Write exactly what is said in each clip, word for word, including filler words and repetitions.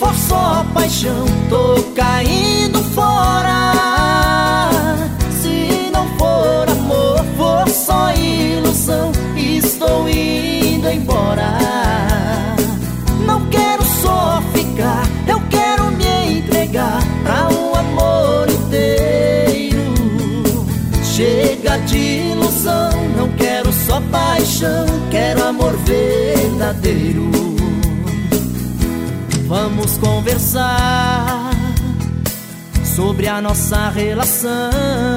for só paixão, tô caindo fora. Se não for amor, for só ilusão, estou indo embora. Não quero só ficar, eu quero me entregar pra um amor inteiro. Chega de ilusão, não quero só paixão, quero amor verdadeiro. Vamos conversar sobre a nossa relação.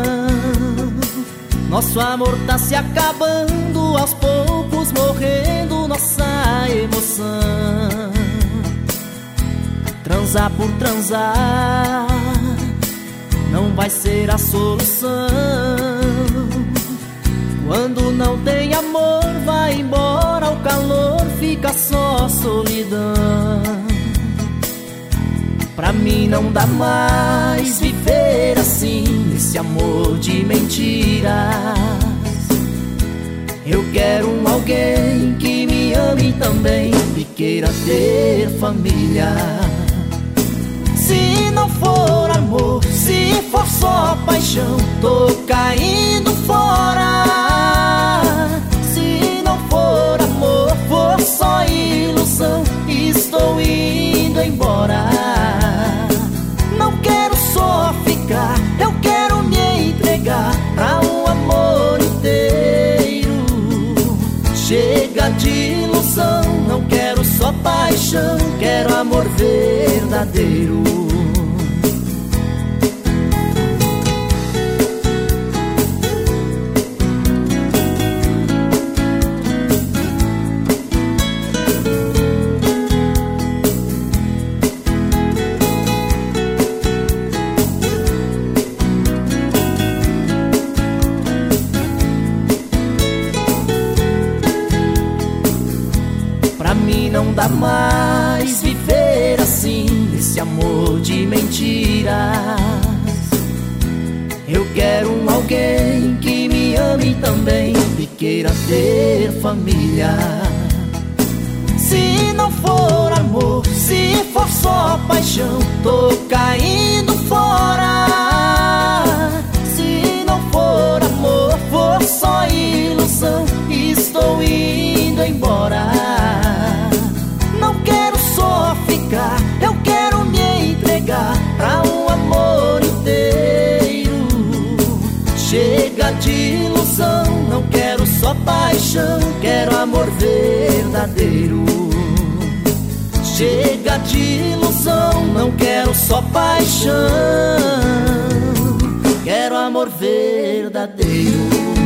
Nosso amor tá se acabando, aos poucos morrendo nossa emoção. Transar por transar não vai ser a solução. Quando não tem amor, vai embora o calor, fica só solidão. Pra mim não dá mais viver assim, nesse amor de mentiras. Eu quero um alguém que me ame também e queira ter família. Se não for amor, se for só paixão, tô caindo fora. Se não for amor, for só ilusão, estou indo embora. Não quero só ficar, eu quero me entregar pra um amor inteiro. Chega de ilusão, não quero só paixão, quero amor verdadeiro. Pra mim não dá mais viver assim, nesse amor de mentiras. Eu quero um alguém que me ame também e queira ter família. Se não for amor, se for só paixão, tô caindo fora. Se não for amor, for só ilusão, estou indo embora. Não quero só ficar, eu quero me entregar pra um amor inteiro. Chega de ilusão, não quero só paixão, quero amor verdadeiro. Chega de ilusão, não quero só paixão, quero amor verdadeiro.